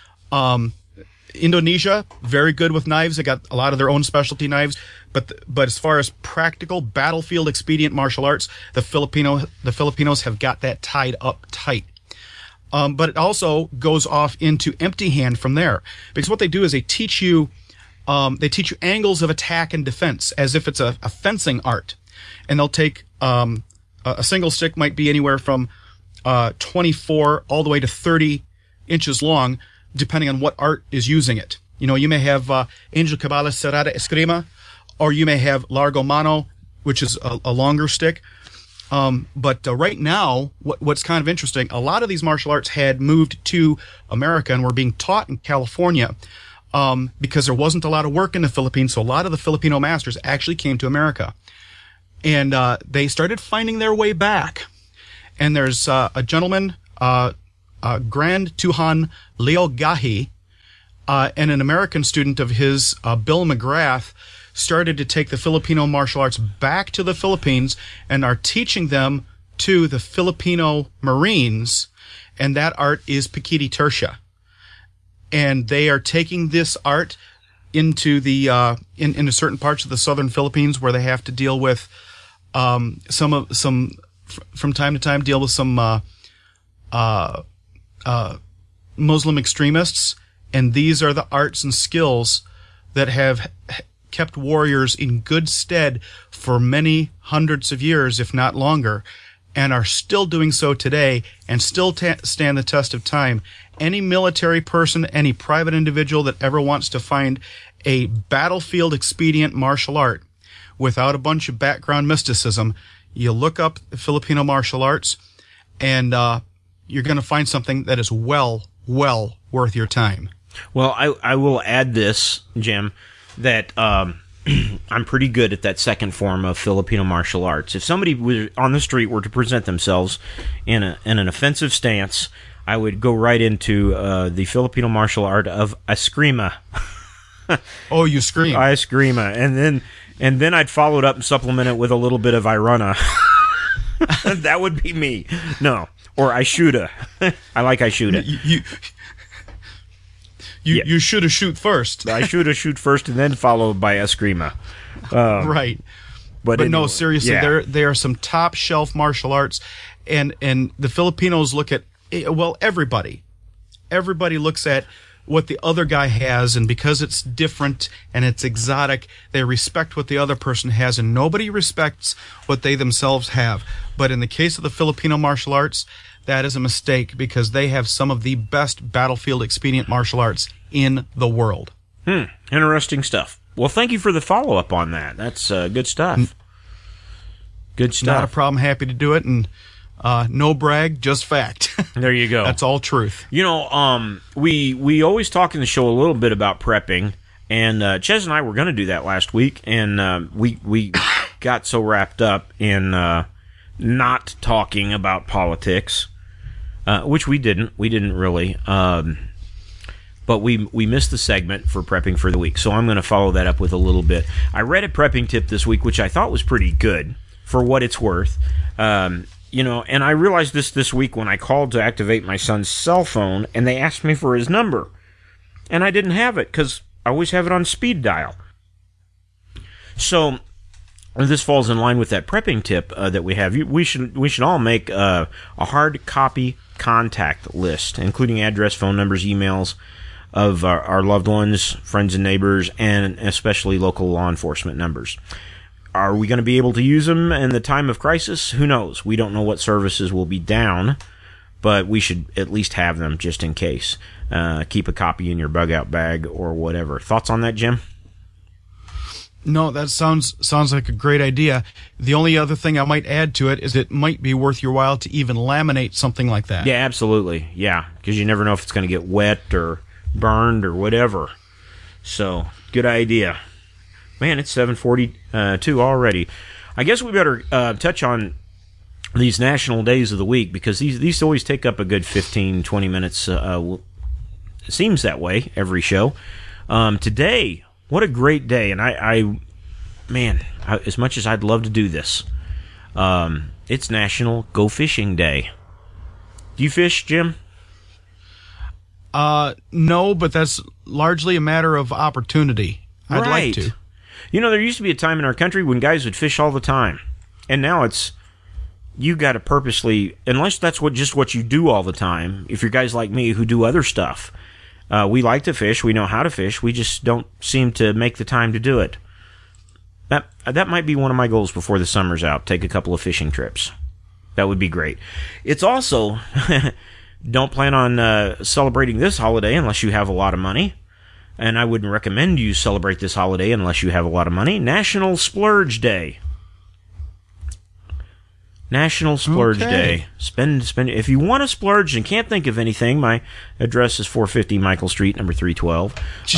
Indonesia, very good with knives. They got a lot of their own specialty knives. But as far as practical battlefield expedient martial arts, the Filipinos have got that tied up tight. But it also goes off into empty hand from there, because what they do is they teach you angles of attack and defense as if it's a fencing art. And they'll take a single stick might be anywhere from 24 all the way to 30 inches long, depending on what art is using it. You may have Angel Cabales Cerrada Eskrima, or you may have Largo Mano, which is a longer stick. But right now, what's kind of interesting, a lot of these martial arts had moved to America and were being taught in California because there wasn't a lot of work in the Philippines, so a lot of the Filipino masters actually came to America. And they started finding their way back. And there's a gentleman, Grand Tuhan Leo Gahi, and an American student of his, Bill McGrath, started to take the Filipino martial arts back to the Philippines and are teaching them to the Filipino Marines, and that art is Pikiti Tertia. And they are taking this art into the into certain parts of the southern Philippines where they have to deal with from time to time deal with some Muslim extremists, and these are the arts and skills that have kept warriors in good stead for many hundreds of years, if not longer, and are still doing so today and still stand the test of time. Any military person, any private individual that ever wants to find a battlefield expedient martial art without a bunch of background mysticism, you look up Filipino martial arts and you're going to find something that is well worth your time. Well, I will add this, Jim, that I'm pretty good at that second form of Filipino martial arts. If somebody on the street were to present themselves in an offensive stance, I would go right into the Filipino martial art of eskrima. Oh, you scream. Eskrima, and then I'd follow it up and supplement it with a little bit of Irana. That would be me. No, or Aishuda. I like Aishuda. You should have shoot first. I should have shoot first and then followed by eskrima. Right. But anyway, no, seriously, yeah. there are some top shelf martial arts, and the Filipinos look at, well, everybody looks at what the other guy has, and because it's different and it's exotic, they respect what the other person has, and nobody respects what they themselves have. But in the case of the Filipino martial arts, that is a mistake, because they have some of the best battlefield expedient martial arts in the world. Interesting stuff. Well, thank you for the follow-up on that. That's good stuff. Good stuff. Not a problem. Happy to do it, and no brag, just fact. There you go. That's all truth. You know, we always talk in the show a little bit about prepping, and Ches and I were going to do that last week, and we got so wrapped up in not talking about politics, which we didn't. We didn't really. But we missed the segment for prepping for the week, so I'm going to follow that up with a little bit. I read a prepping tip this week, which I thought was pretty good for what it's worth. You know, and I realized this week when I called to activate my son's cell phone, and they asked me for his number, and I didn't have it because I always have it on speed dial. So this falls in line with that prepping tip that we have. We should all make a hard copy contact list, including address, phone numbers, emails of our loved ones, friends and neighbors, and especially local law enforcement numbers. Are we going to be able to use them in the time of crisis? Who knows? We don't know what services will be down, but we should at least have them just in case. Keep a copy in your bug-out bag or whatever. Thoughts on that, Jim? No, that sounds like a great idea. The only other thing I might add to it is it might be worth your while to even laminate something like that. Yeah, absolutely. Yeah, because you never know if it's going to get wet or burned or whatever. So, good idea. Man, it's 7:42 already. I guess we better touch on these national days of the week, because these always take up a good 15, 20 minutes. It seems that way every show. Today, what a great day. And as much as I'd love to do this, it's National Go Fishing Day. Do you fish, Jim? No, but that's largely a matter of opportunity. I'd like to. You know, there used to be a time in our country when guys would fish all the time. And now it's, you got to purposely, unless that's just what you do all the time, if you're guys like me who do other stuff, we like to fish, we know how to fish, we just don't seem to make the time to do it. That might be one of my goals before the summer's out, take a couple of fishing trips. That would be great. It's also, don't plan on celebrating this holiday unless you have a lot of money. And I wouldn't recommend you celebrate this holiday unless you have a lot of money. National Splurge Day. National Splurge Day. Spend. If you want to splurge and can't think of anything, my address is 450 Michael Street, number 312.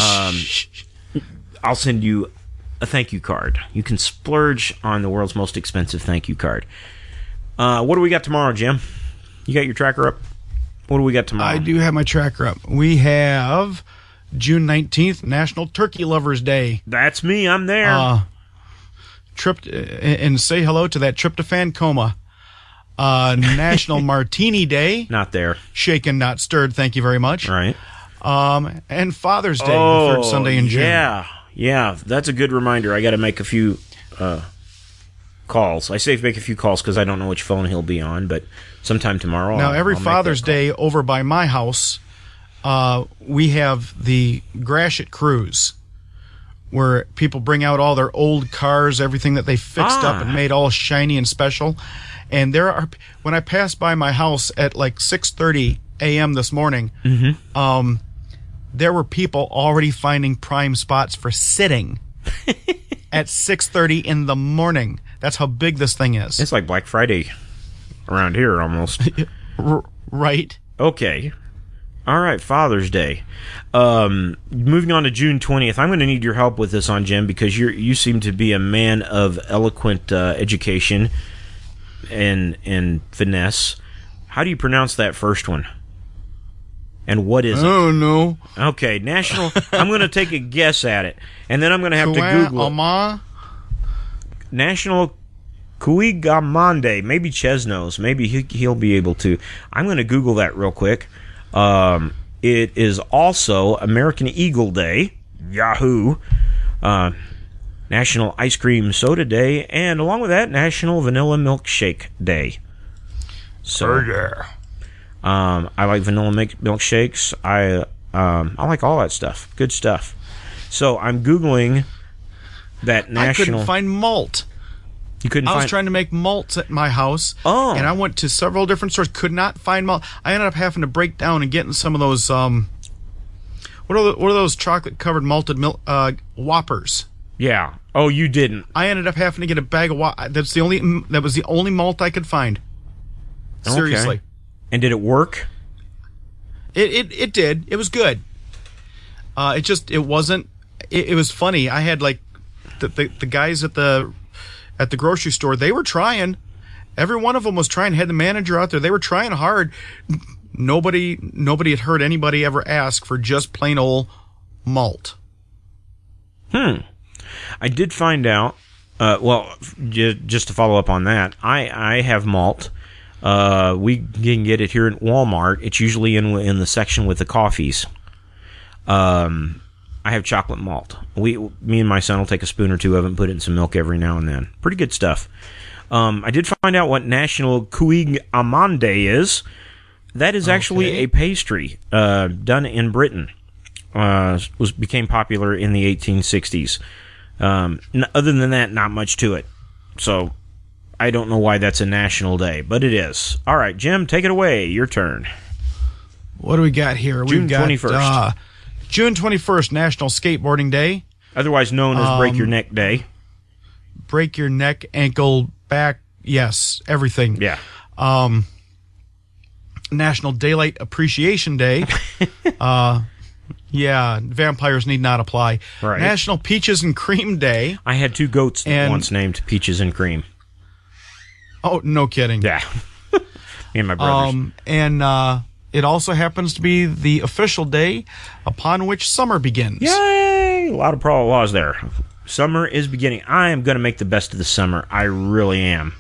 I'll send you a thank you card. You can splurge on the world's most expensive thank you card. What do we got tomorrow, Jim? You got your tracker up? What do we got tomorrow? I do have my tracker up. We have June 19th, National Turkey Lovers Day. That's me. I'm there. And say hello to that tryptophan coma. National Martini Day. Not there. Shaken, not stirred. Thank you very much. Right. And Father's Day, the third Sunday in June. Yeah. That's a good reminder. I got to make a few calls. I say make a few calls because I don't know which phone he'll be on, but sometime tomorrow. Now, every Father's Day over by my house, we have the Gratiot Cruise, where people bring out all their old cars, everything that they fixed up and made all shiny and special. And when I passed by my house at like 6:30 a.m. this morning, there were people already finding prime spots for sitting at 6:30 in the morning. That's how big this thing is. It's like Black Friday around here almost. Right. Okay. All right, Father's Day. Moving on to June 20th, I'm going to need your help with this on Jim because you seem to be a man of eloquent education and finesse. How do you pronounce that first one? And what is it? Oh, no. Okay, National... I'm going to take a guess at it, and then I'm going to have to Google it. National Cuigamande. Maybe Ches knows. Maybe he'll be able to. I'm going to Google that real quick. It is also American Eagle Day, Yahoo, National Ice Cream Soda Day, and along with that, National Vanilla Milkshake Day. So, I like vanilla milkshakes. I like all that stuff. Good stuff. So I'm Googling that national... I couldn't find malt. You couldn't find... I was trying to make malts at my house, and I went to several different stores, could not find malt. I ended up having to break down and getting some of those, what are those chocolate-covered malted milk, Whoppers? Yeah. Oh, you didn't. I ended up having to get a bag of that was the only malt I could find. Seriously. Okay. And did it work? It did. It was good. It wasn't. It was funny. I had like the guys at the grocery store. They were trying. Every one of them was trying. Had the manager out there. They were trying hard. Nobody had heard anybody ever ask for just plain old malt. I did find out. Well, just to follow up on that, I have malt. We can get it here at Walmart. It's usually in the section with the coffees. I have chocolate malt. Me and my son will take a spoon or two of it and put it in some milk every now and then. Pretty good stuff. I did find out what National Cuigamande is. That is actually a pastry done in Britain. Became popular in the 1860s. Other than that, not much to it. So I don't know why that's a national day, but it is. All right, Jim, take it away. Your turn. What do we got here? June 21st. June 21st, National Skateboarding Day. Otherwise known as Break Your Neck Day. Break your neck, ankle, back, yes, everything. Yeah. National Daylight Appreciation Day. Yeah, vampires need not apply. Right. National Peaches and Cream Day. I had two goats once named Peaches and Cream. Oh, no kidding. Yeah. Me and my brothers. And it also happens to be the official day upon which summer begins. Yay! A lot of laws there. Summer is beginning. I am going to make the best of the summer. I really am.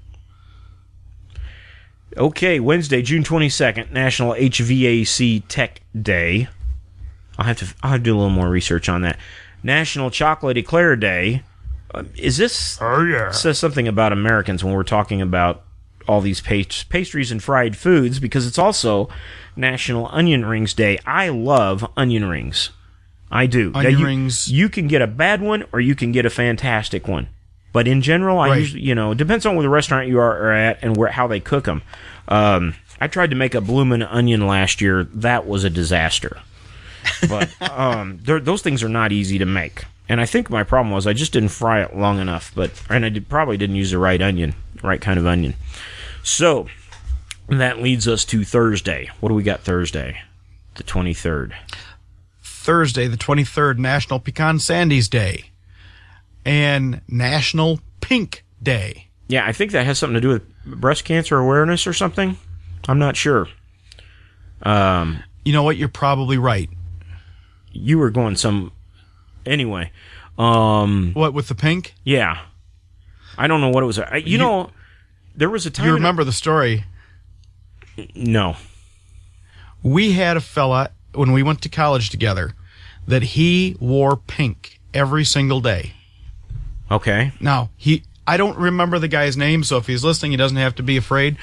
Okay, Wednesday, June 22nd, National HVAC Tech Day. I'll have to do a little more research on that. National Chocolate Eclair Day. Is this... Oh, yeah. Says something about Americans when we're talking about all these pastries and fried foods, because it's also National Onion Rings Day. I love onion rings. I do. Onion rings. You can get a bad one or you can get a fantastic one. But in general, I usually, it depends on where the restaurant you are at and how they cook them. I tried to make a bloomin' onion last year. That was a disaster. But those things are not easy to make. And I think my problem was I just didn't fry it long enough. And I probably didn't use the right kind of onion. So that leads us to Thursday. What do we got Thursday? The 23rd. Thursday, the 23rd, National Pecan Sandies Day. And National Pink Day. Yeah, I think that has something to do with breast cancer awareness or something. I'm not sure. You know what? You're probably right. You were going some... Anyway. What, with the pink? Yeah. I don't know what it was. There was a time... You remember the story? No. We had a fella, when we went to college together, that he wore pink every single day. Okay. Now, I don't remember the guy's name, so if he's listening, he doesn't have to be afraid.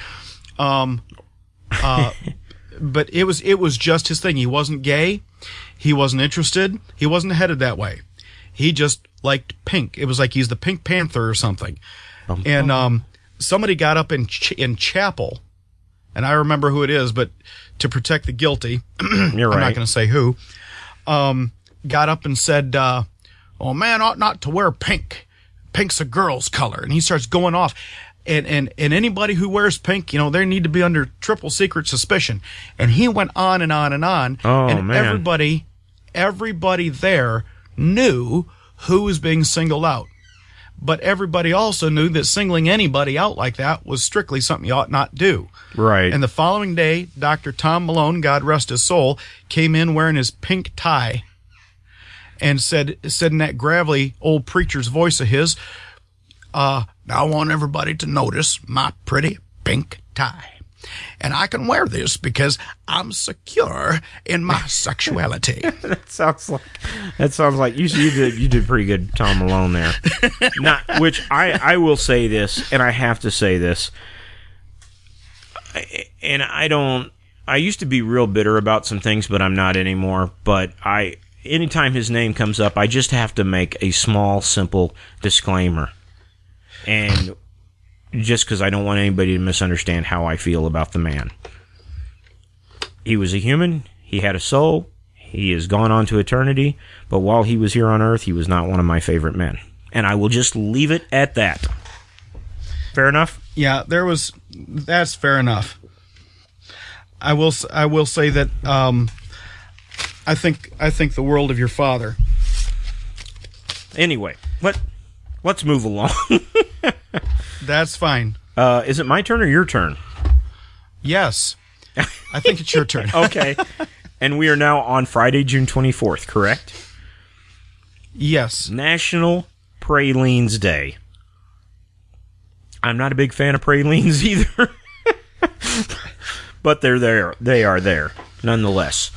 But it was just his thing. He wasn't gay. He wasn't interested. He wasn't headed that way. He just liked pink. It was like he's the Pink Panther or something. And somebody got up in chapel, and I remember who it is, but to protect the guilty, You're right. I'm not going to say who, got up and said, "Oh, man ought not to wear pink. Pink's a girl's color." And he starts going off. and anybody who wears pink, they need to be under triple secret suspicion. And he went on and on and on. Oh, and man. everybody there knew who was being singled out. But everybody also knew that singling anybody out like that was strictly something you ought not do. Right. And the following day, Dr. Tom Malone, God rest his soul, came in wearing his pink tie and said in that gravelly old preacher's voice of his, now I want everybody to notice my pretty pink tie. And I can wear this because I'm secure in my sexuality. That sounds like you did pretty good, Tom Malone there. Which I will say this, and I have to say this, and I used to be real bitter about some things, but I'm not anymore. But anytime his name comes up, I just have to make a small, simple disclaimer, and just because I don't want anybody to misunderstand how I feel about the man. He was a human. He had a soul. He has gone on to eternity. But while he was here on Earth, he was not one of my favorite men. And I will just leave it at that. Fair enough? Yeah, that's fair enough. I will say that I think the world of your father. Anyway, let's move along. That's fine. Is it my turn or your turn? Yes. I think it's your turn. Okay. And we are now on Friday, June 24th, correct? Yes. National Pralines Day. I'm not a big fan of pralines either. But they're there. They are there, nonetheless.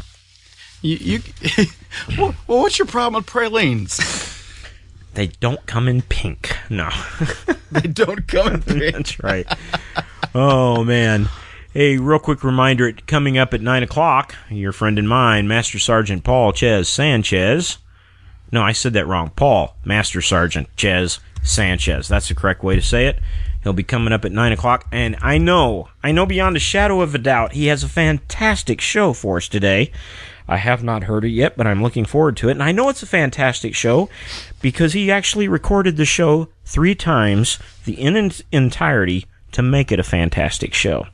Well, what's your problem with pralines? They don't come in pink. No. They don't come in pink. That's right. Oh, man. Hey, real quick reminder, coming up at 9 o'clock, your friend and mine, Master Sergeant Paul Ches Sanchez. No, I said that wrong. Paul, Master Sergeant Ches Sanchez. That's the correct way to say it. He'll be coming up at 9 o'clock, and I know beyond a shadow of a doubt, he has a fantastic show for us today. I have not heard it yet, but I'm looking forward to it. And I know it's a fantastic show because he actually recorded the show 3 times, the entirety, to make it a fantastic show.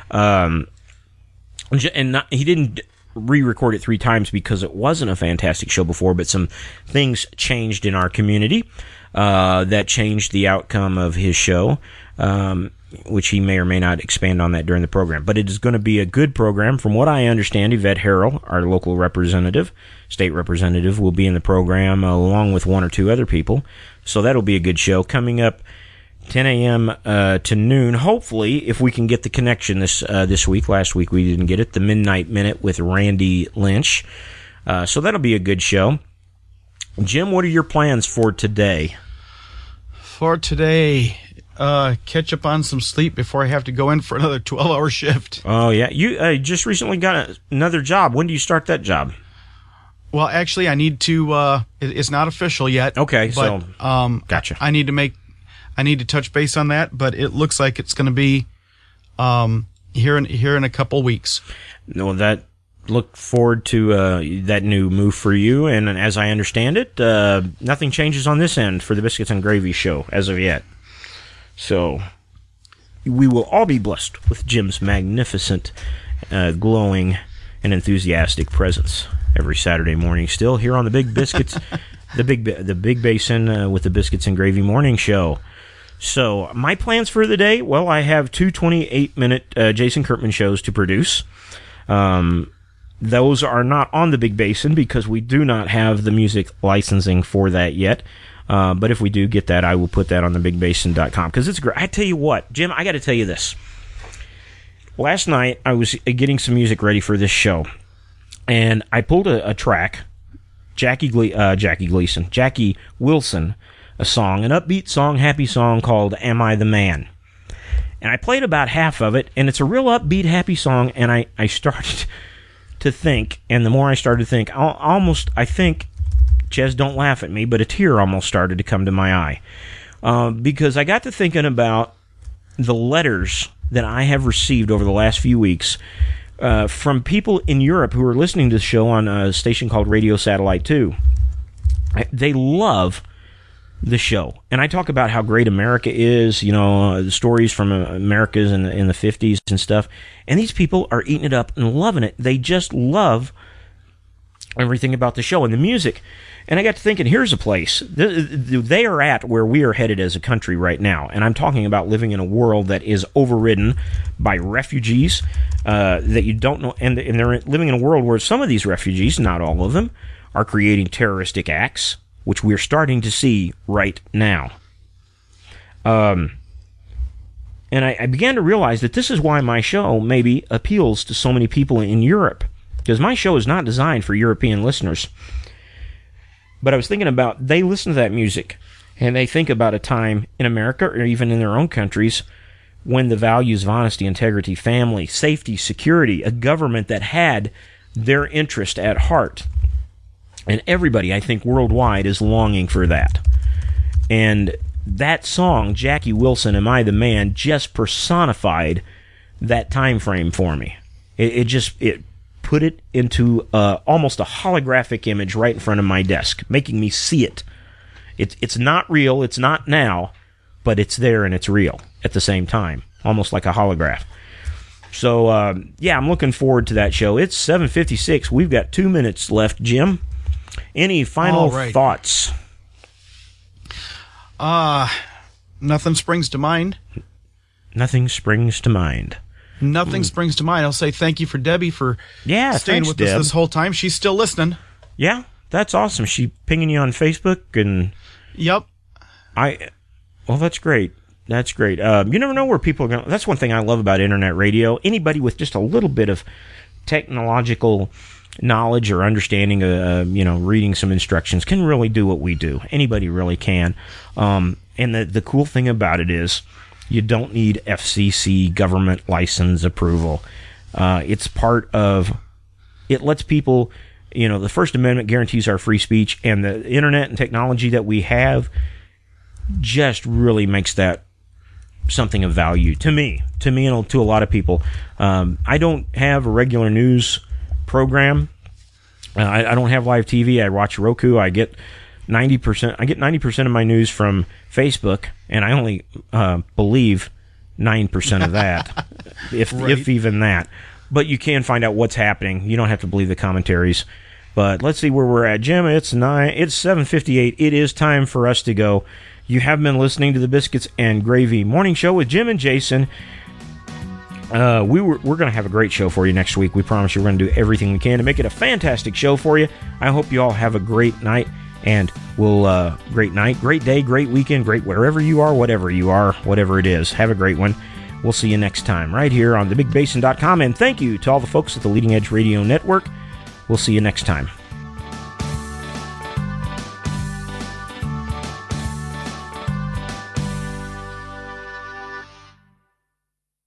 He didn't re-record it 3 times because it wasn't a fantastic show before, but some things changed in our community that changed the outcome of his show, which he may or may not expand on that during the program. But it is going to be a good program. From what I understand, Yvette Harrell, our local representative, state representative, will be in the program along with 1 or 2 other people. So that'll be a good show. Coming up 10 a.m. To noon. Hopefully, if we can get the connection this week. Last week we didn't get it. The Midnight Minute with Randy Lynch. So that'll be a good show. Jim, what are your plans for today? For today, catch up on some sleep before I have to go in for another 12-hour shift. Oh, yeah. You just recently got another job. When do you start that job? Well, actually, I need to... it's not official yet. Okay, but, gotcha. I need to touch base on that, but it looks like it's going to be here in a couple weeks. No, look forward to that new move for you, and as I understand it, nothing changes on this end for the Biscuits and Gravy show as of yet. So we will all be blessed with Jim's magnificent, glowing, and enthusiastic presence every Saturday morning. Still here on the Big Biscuits, the Big Basin with the Biscuits and Gravy morning show. So my plans for the day, well, I have 2 28-minute Jason Kirkman shows to produce. Those are not on the Big Basin because we do not have the music licensing for that yet. But if we do get that, I will put that on thebigbasin.com because it's great. I tell you what, Jim, I got to tell you this. Last night, I was getting some music ready for this show, and I pulled a track, Jackie Wilson, a song, an upbeat song, happy song called Am I the Man? And I played about half of it, and it's a real upbeat, happy song, and I started to think, and the more I started to think, I think, Ches, don't laugh at me, but a tear almost started to come to my eye. Because I got to thinking about the letters that I have received over the last few weeks from people in Europe who are listening to the show on a station called Radio Satellite 2. They love the show. And I talk about how great America is, the stories from America's in the 50s and stuff. And these people are eating it up and loving it. They just love everything about the show and the music. And I got to thinking, here's a place. They are at where we are headed as a country right now. And I'm talking about living in a world that is overridden by refugees that you don't know. And they're living in a world where some of these refugees, not all of them, are creating terroristic acts, which we're starting to see right now. And I began to realize that this is why my show maybe appeals to so many people in Europe. Because my show is not designed for European listeners. But I was thinking about, they listen to that music, and they think about a time in America, or even in their own countries, when the values of honesty, integrity, family, safety, security, a government that had their interest at heart. And everybody, I think, worldwide is longing for that. And that song, Jackie Wilson, Am I the Man, just personified that time frame for me. It put it into almost a holographic image right in front of my desk, making me see it. It's not real, it's not now, but it's there and it's real at the same time, almost like a holograph. So, I'm looking forward to that show. It's 7:56. We've got 2 minutes left, Jim. Any final thoughts? Nothing springs to mind. Nothing springs to mind. Nothing springs to mind. I'll say thank you for Debbie for staying with us this whole time. She's still listening. Yeah, that's awesome. She pinging you on Facebook and. Yep. Well, that's great. That's great. You never know where people are going. That's one thing I love about internet radio. Anybody with just a little bit of technological knowledge or understanding, reading some instructions can really do what we do. Anybody really can. And the cool thing about it is, you don't need FCC government license approval. It's part of, it lets people, the First Amendment guarantees our free speech, and the internet and technology that we have just really makes that something of value to me and to a lot of people. I don't have a regular news program. I don't have live TV. I watch Roku. I get 90% of my news from Facebook, and I only believe 9% of that, if even that. But you can find out what's happening. You don't have to believe the commentaries. But let's see where we're at, Jim. It's 7:58. It is time for us to go. You have been listening to the Biscuits and Gravy Morning Show with Jim and Jason. We're going to have a great show for you next week. We promise you we're going to do everything we can to make it a fantastic show for you. I hope you all have a great night. And great night, great day, great weekend, great wherever you are, whatever it is. Have a great one. We'll see you next time right here on thebigbasin.com. And thank you to all the folks at the Leading Edge Radio Network. We'll see you next time.